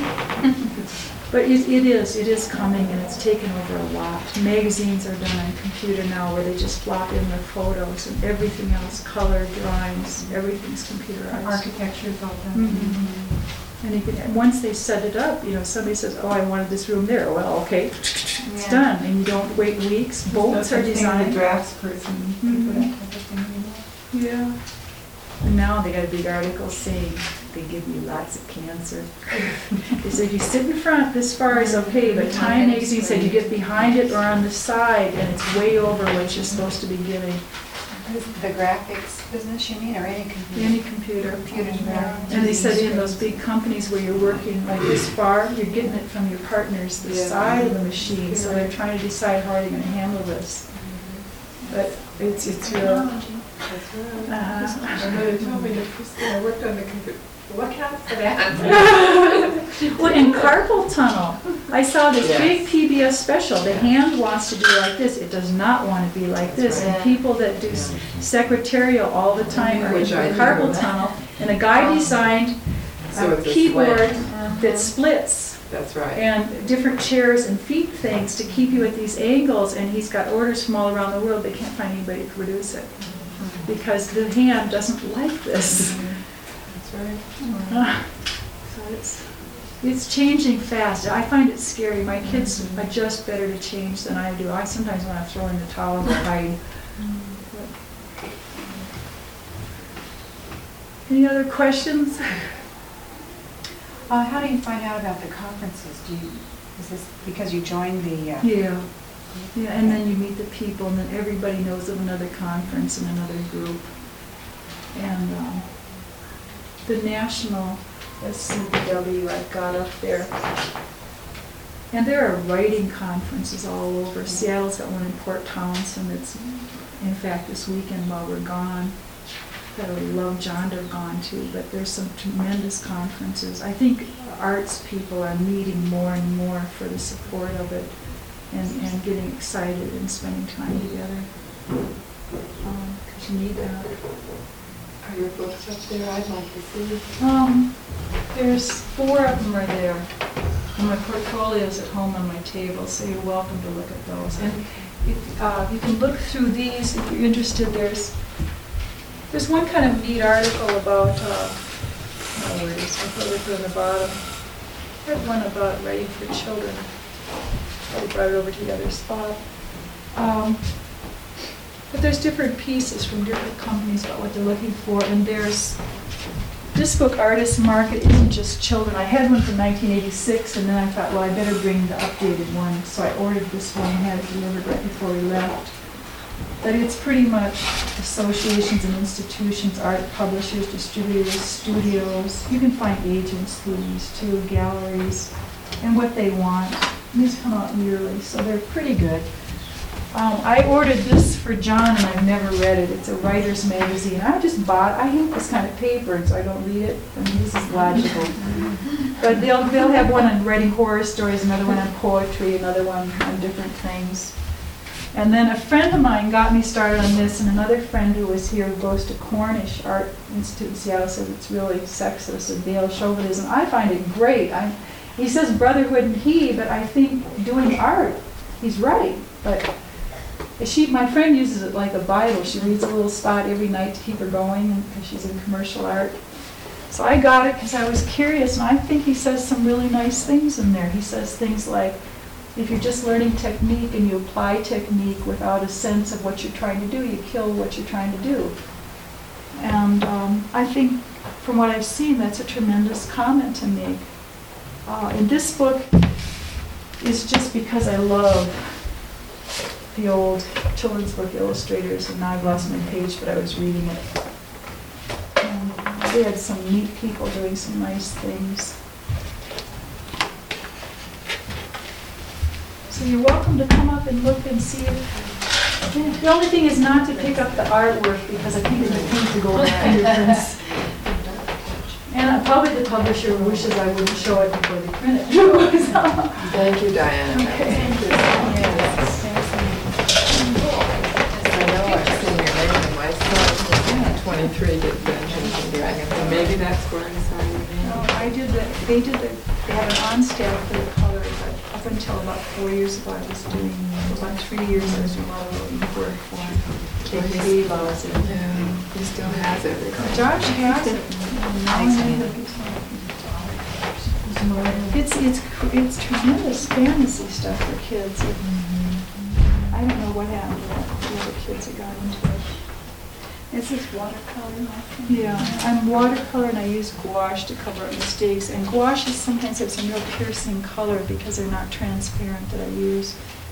But it, it is, it is coming, and it's taken over a lot. Magazines are done on computer now where they just plop in their photos, and everything else, color, drawings, everything's computerized. Architecture is all done. Mhm. And you can, and once they set it up, you know, somebody says, oh, I wanted this room there. Well, okay, it's Yeah. done, and you don't wait weeks. Bolts are The designed. drafts person, Mhm. that type of thing anymore. Yeah. And now they got a big article saying they give you lots of cancer. They said if you sit in front, this far is okay, but Time Magazine said you get behind it or on the side, and it's way over what you're supposed to be giving. The graphics business, you mean, or any computer? Any computer. Computers, yeah. And they said in those big companies where you're working like this far, you're getting it from your partners, the Yeah. side of the machine, so they're trying to decide how they're gonna handle this. But it's, it's real. That's right. Uh, I know they told me that I worked on the computer. Look out for that. Well, in carpal tunnel, I saw this Yes. big P B S special. The hand wants to be like this. It does not want to be like this. And people that do s- secretarial all the time are in Which I do. carpal tunnel. And a guy designed So a it's a keyboard slant. that splits That's right. and different chairs and feet things to keep you at these angles. And he's got orders from all around the world. They can't find anybody to produce it because the hand doesn't like this. That's right. Uh, So it's, it's changing fast. I find it scary. My kids adjust better to change than I do. I sometimes want to throw in the towel and hide. Any other questions? Uh, how do you find out about the conferences? Do you, is this because you joined the, uh, Yeah. Yeah, and then you meet the people, and then everybody knows of another conference and another group. And um, the national S C B W, I've got up there. And there are writing conferences all over. Seattle's got one in Port Townsend that's, in fact, this weekend while we're gone, that I would love John to have gone to, but there's some tremendous conferences. I think arts people are meeting more and more for the support of it and, and getting excited and spending time together. Because you need that. Are your books up there? I'd like to see. Um, there's four of them are there. And my portfolio's at home on my table, so you're welcome to look at those. And if, uh, you can look through these if you're interested. There's there's one kind of neat article about, uh, oh, where it is, I put it on the bottom. I had one about writing for children. I brought it over to the other spot. Um, But there's different pieces from different companies about what they're looking for, and there's, this book, Artist Market, isn't just children. I had one from nineteen eighty-six, and then I thought, well, I better bring the updated one, so I ordered this one and had it delivered right before we left. But it's pretty much associations and institutions, art publishers, distributors, studios. You can find agents through these too, galleries, and what they want. And these come out yearly, so they're pretty good. Um, I ordered this for John, and I've never read it. It's a writer's magazine. I just bought, I hate this kind of paper, and so I don't read it. I mean, this is logical. But they'll, they'll have one on writing horror stories, another one on poetry, another one on different things. And then a friend of mine got me started on this, and another friend who was here who goes to Cornish Art Institute in Seattle says it's really sexist and male chauvinism. I find it great. I, he says brotherhood and he, but I think doing art, he's right. But she, my friend uses it like a Bible. She reads a little spot every night to keep her going because she's in commercial art. So I got it because I was curious, and I think he says some really nice things in there. He says things like, if you're just learning technique and you apply technique without a sense of what you're trying to do, you kill what you're trying to do. And um, I think, from what I've seen, that's a tremendous comment to make. Uh, and this book is just because I love the old children's book illustrators, and now I've lost my page, but I was reading it. And they had some neat people doing some nice things. So you're welcome to come up and look and see it. The only thing is not to pick up the artwork, because I think it's a thing to go with fingerprints. And probably the publisher wishes I wouldn't show it before they print it. Thank you, Diana. Okay. Yes. I know, I've seen your name, and my son, twenty-three, did Dungeons and Dragons, and maybe that's where I saw your name. No, I did the, they did the, they had an on-staff for the color, but up until about four years ago, I was doing, about three years, I was doing all the work for him. They gave us it. Yeah, he still has everything. Josh has it. It's, it's, it's tremendous fantasy stuff for kids. I don't know what happened to that, the other kids that got into it. This is watercolor. I think. Yeah, I'm watercolor and I use gouache to cover up mistakes. And gouaches sometimes have some real piercing color because they're not transparent that I use.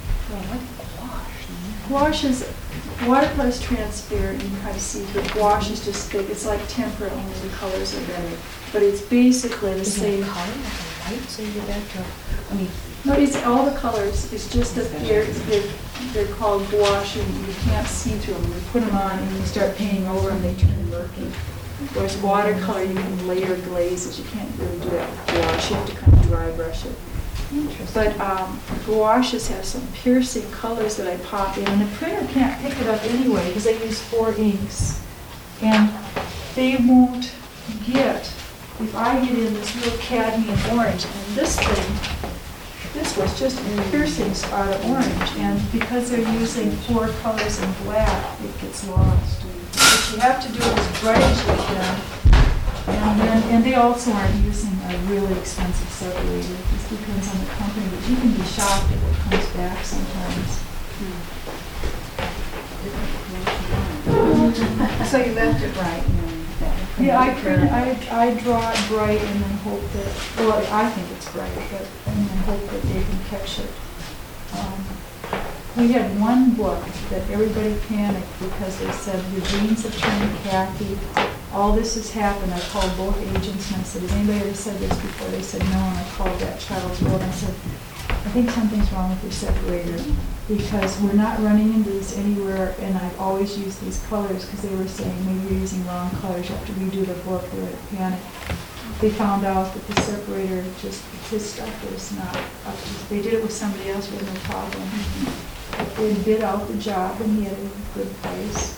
Gouache is, watercolor is transparent, you can kind of see through it. Gouache is just thick, it's like tempera, only the colors are better. But it's basically the same. color, like a white, so you get back to, I mean, No, it's all the colors, it's just that they're, they're, they're called gouache and you can't see through them. You put them on and you start painting over them, they turn murky. Whereas watercolor, you can layer glazes, you can't really do that with gouache, you have to kind of dry brush it. But um, gouaches have some piercing colors that I pop in, and the printer can't pick it up anyway because I use four inks. And they won't get, if I get in this real cadmium orange, and this thing, this was just a piercing spot of orange, and because they're using four colors in black, it gets lost. What you have to do it as bright as you can. And then, and they also aren't using a really expensive separator. This depends on the company, but you can be shocked at what comes back sometimes. So you left it right. Yeah, I print, I, I draw it bright and then hope that, well, I think it's bright, but, and then hope that they can catch it. Um, We had one book that everybody panicked because they said your jeans have turned khaki. All this has happened. I called both agents and I said, has anybody ever said this before? They said no, and I called that child's world and I said, I think something's wrong with your separator because we're not running into this anywhere, and I've always used these colors because they were saying maybe you're using wrong colors. You have to redo the book. They were at panic. They found out that the separator, just his stuff was not up to, they did it with somebody else with no problem. They bid out the job and he had a good price.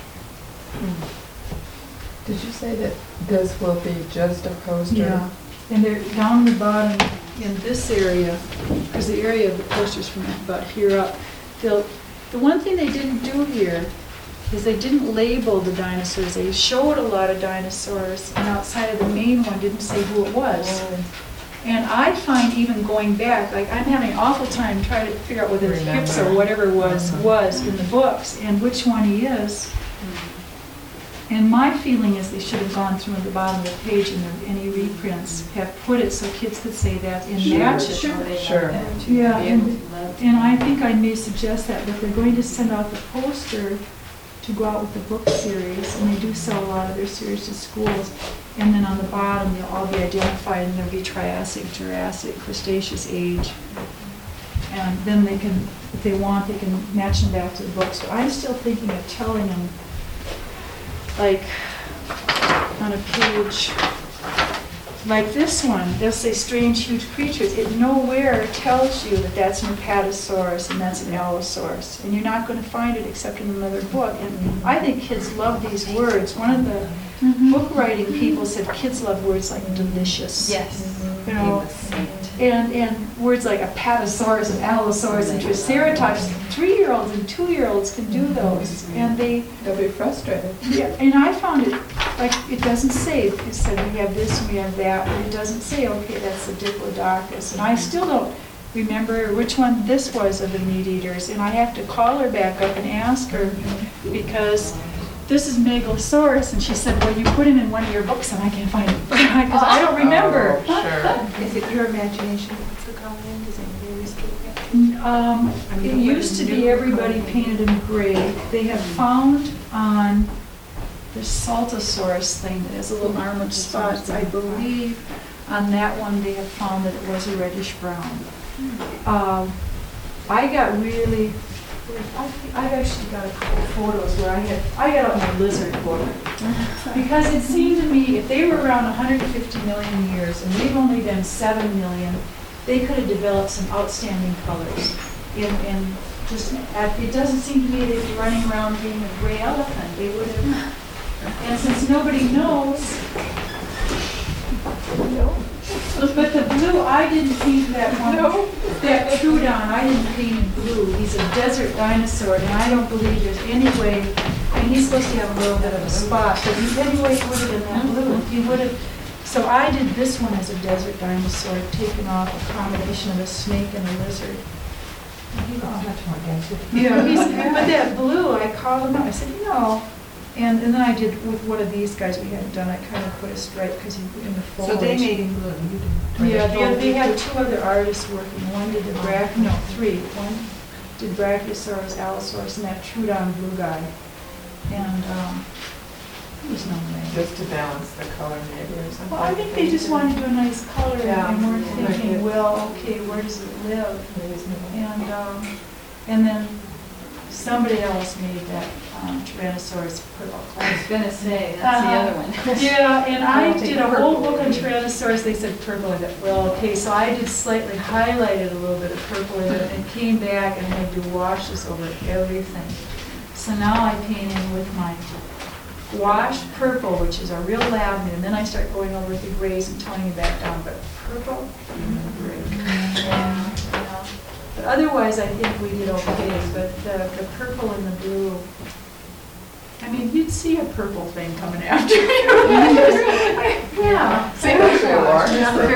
Did you say that this will be just a poster? Yeah, and they're down the bottom in this area, because the area of the posters from about here up. They'll, the one thing they didn't do here is they didn't label the dinosaurs. They showed a lot of dinosaurs, and outside of the main one didn't say who it was. And I find even going back, like I'm having an awful time trying to figure out whether the hips or whatever was, was in the books and which one he is. And my feeling is they should have gone through at the bottom of the page and there- any reprints have put it so kids could say that and match it. Sure, sure. Yeah, and, and I think I may suggest that, but they're going to send out the poster to go out with the book series, and they do sell a lot of their series to schools. And then on the bottom, they'll all be identified, and there'll be Triassic, Jurassic, Cretaceous age. And then they can, if they want, they can match them back to the books. So I'm still thinking of telling them, like, on a page like this one, they'll say strange huge creatures. It nowhere tells you that that's an Apatosaurus and that's an Allosaurus. And you're not going to find it except in another book. And I think kids love these words. One of the book writing people said kids love words like delicious. yes. You know, and, and words like Apatosaurus and Allosaurus and Triceratops. Three-year-olds and two-year-olds can do those. And they, They'll be frustrated. yeah, and I found it, like, it doesn't say, it said we have this and we have that, but it doesn't say, okay, that's the Diplodocus. And I still don't remember which one this was of the meat eaters, and I have to call her back up and ask her, because this is Megalosaurus, and she said, well, you put him in one of your books, and I can't find it, because I don't remember. Oh, sure. Is it your imagination that puts the color in? Does anybody escape that? Um, it used to be everybody painted in gray. They have found on the Saltosaurus thing that has a little armored spots, I believe on that one they have found that it was a reddish brown. Um, I got really, I think- I've actually got a couple of photos where I had, I got out my lizard book. Because it seemed to me, if they were around one hundred fifty million years and we've only been seven million, they could have developed some outstanding colors. And, and just, it doesn't seem to me they'd be running around being a gray elephant. They would have, and since nobody knows, but the blue, I didn't paint that one, that Trudon, I didn't paint in blue. He's a desert dinosaur, and I don't believe there's any way, and he's supposed to have a little bit of a spot, but he, anyway, he would have been that blue. He would have, so I did this one as a desert dinosaur, taking off a combination of a snake and a lizard. Yeah, he's, but that blue, I called him up, I said, you know, And, and then I did, with one of these guys we hadn't done, I kind of put a stripe because he, in the foliage. So they made him blue, you didn't. Yeah, they, they had two other artists working. One did the Brach, no, three. One did Brachiosaurus, Allosaurus, and that Trudon blue guy. And, um, it was no way. Just to balance the color maybe or something. Well, I think they just wanted to do a nice color, Yeah. and we're Yeah. thinking, well, okay, where does it live? And, um, and then somebody else made that um, Tyrannosaurus purple. I was gonna say, that's the Uh-huh. other one. Yeah, and I I don't think did a whole purple book on would be- Tyrannosaurus, they said purple, I thought, well, okay, so I just slightly highlighted a little bit of purple in it, and came back and had to wash this over everything. So now I paint in with my washed purple, which is a real lavender, and then I start going over with the grays and toning it back down, but purple, great. Yeah, yeah. But otherwise, I think we did okay, but the, the purple and the blue, I mean, you'd see a purple thing coming after you. Yeah. Same as we are.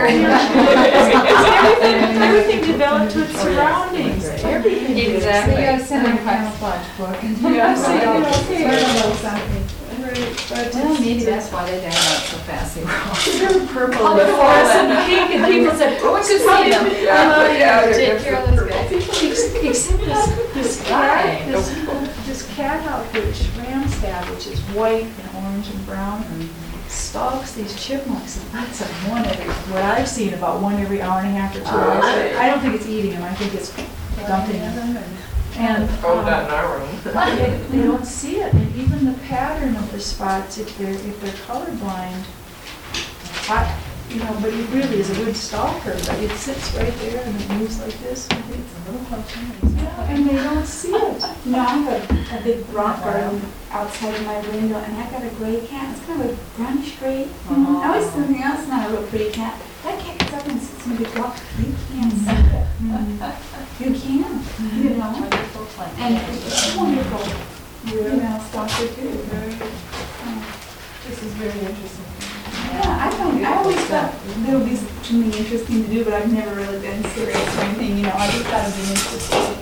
Everything, everything developed to its surroundings, everything did. Exactly. So you gotta send them a camouflage book. Yeah, so you know, okay, Learn a well, little something. right, but Well, maybe it's- that's why they died out so fast. They were all. They're purple and fluorescent pink, and people said, oh, it's just See them. Yeah, yeah, they're Take good care for of those purple. guys. Ex- Except this, this cat, Right. this, this cat outfit, Ramstad, which is white and orange and brown, stalks these chipmunks, and that's a one every, what I've seen, about one every hour and a half or two hours. Right. I don't think it's eating them, I think it's dumping them. And, Oh, um, not in our room. they, they don't see it, and even the pattern of the spots, if they're, if they're colorblind, I, you know, but it really is a good stalker, but it sits right there and it moves like this, and it's a little closer, yeah, and they don't see it. You know, I have a, a big rock garden outside of my window, and I've got a gray cat. It's kind of a brownish gray. Uh-huh. I always think that's not a real pretty cat. That cat gets up and sits in a big rock. You can't see it. You can, you know. Wonderful plant. And it's wonderful. You know, stalker too. This is very interesting. Yeah, I found, I always thought there would be something interesting to do, but I've never really been serious or anything, you know. I just thought it'd be interesting.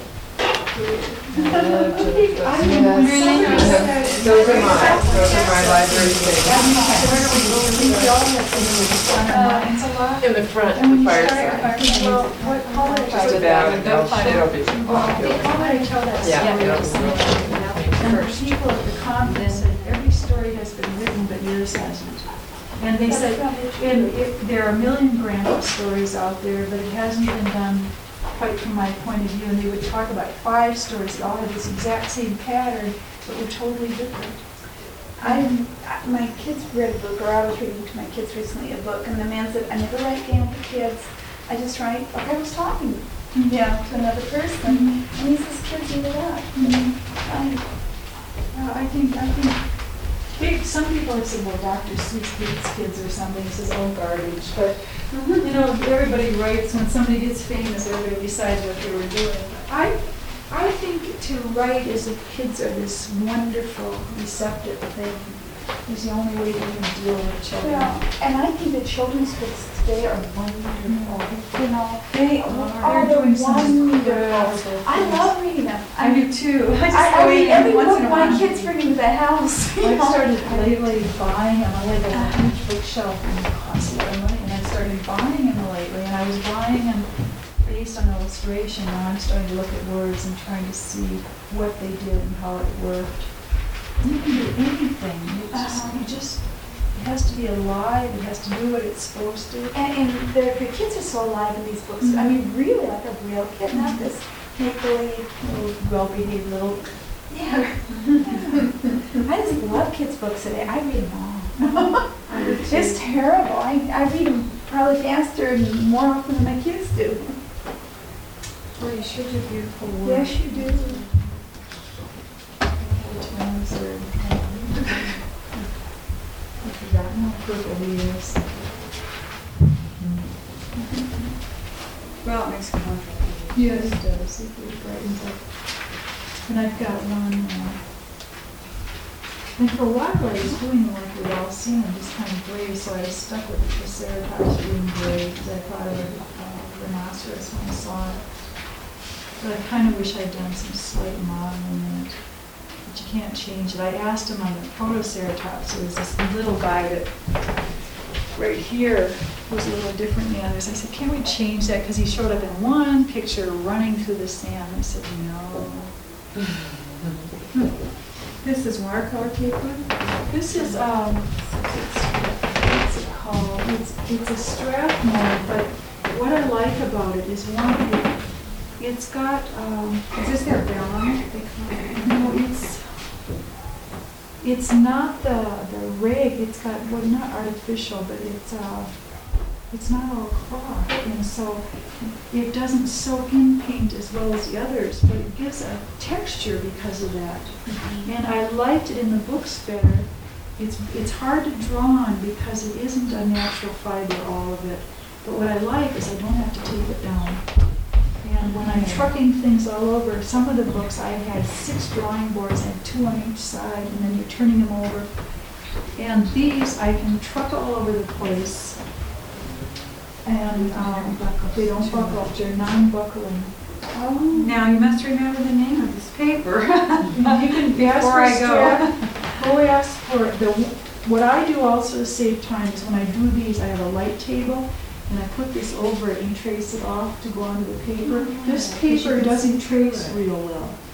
I mean, when Really? somebody says- Those are mine, those are my library things. Uh, it's a lot. In the front, And when the you fireside. start, well, what, how would I Just tell a that? bag, it'll, it'll be. How would I tell that Yeah, story? it'll to be somebody? And the people at the conference said, every story has been written, but yours hasn't. And they said, and it, there are a million grandpa stories out there, but it hasn't been done quite from my point of view. And they would talk about five stories that all had this exact same pattern, but were totally different. I, my kids read a book, or I was reading to my kids recently a book, and the man said, I never write down for kids. I just write like I was talking, yeah, to another person. And he says, kids eat it up. I- Uh, I think, I think, they- some people have said, well, Doctor Seuss hates kids or something, he says, oh, garbage, but, you know, everybody writes, when somebody gets famous, everybody decides what they were doing. I, I think to write as if kids are this wonderful, receptive thing, is the only way that you can deal with children. Well, and I think the children's books today are wonderful. You know, they are They're doing the some wonderful. wonderful I things. love reading them. I do too. I just I, go I read in every once book in a my while. kids bring into the house. you I know. started lately buying them, I like a huge bookshelf and it costs a lot of money, and I started buying them lately, and I was buying them based on illustration, now I'm starting to look at words and trying to see what they did and how it worked. You can do anything, you just, Uh-huh. you just, it has to be alive, it has to do what it's supposed to. And, and the, the kids are so alive in these books. I mean, really like a real kid, not this make-believe. Little well-behaved little, Yeah. I just love kids' books today. I read them all. It's terrible. I, I read them probably faster and more often than my kids do. well, you should do beautiful work. Yes, you do. Twins are, I forgot how purple he is. Well, it makes a contrast. Yes, it does, it really brightens up. And I've got one, uh, and for a while I was doing the like we've all seen, and just kind of gray, so I was stuck with the Triceratops being gray, because I thought of a uh, rhinoceros when I saw it. But I kind of wish I'd done some slight modeling in it. It but you can't change it. I asked him on the Protoceratops, there was this little guy that, right here, was a little different than the others. I said, can we change that? Because he showed up in one picture running through the sand. I said, no. This is watercolor paper? This is, um, what's it called? It's, it's a Strathmore, but what I like about it is one, it, it's got, um, Is this their vellum? They call it? no, it's, it's not the, the rig, it's got, well, not artificial, but it's, uh, it's not all cloth, and so it doesn't soak in paint as well as the others, but it gives a texture because of that. And I liked it in the books better. It's, it's hard to draw on because it isn't a natural fiber, all of it. But what I like is I don't have to tape it down. And when I'm trucking things all over, some of the books I had six drawing boards and two on each side, and then you're turning them over. And these I can truck all over the place. And um, they don't buckle, they're non-buckling. Oh, now you must remember the name of this paper. You can ask Before for I go. strap. Go ask for the. What I do also to save time is when I do these, I have a light table, and I put this over it and trace it off to go onto the paper. This paper doesn't trace real well.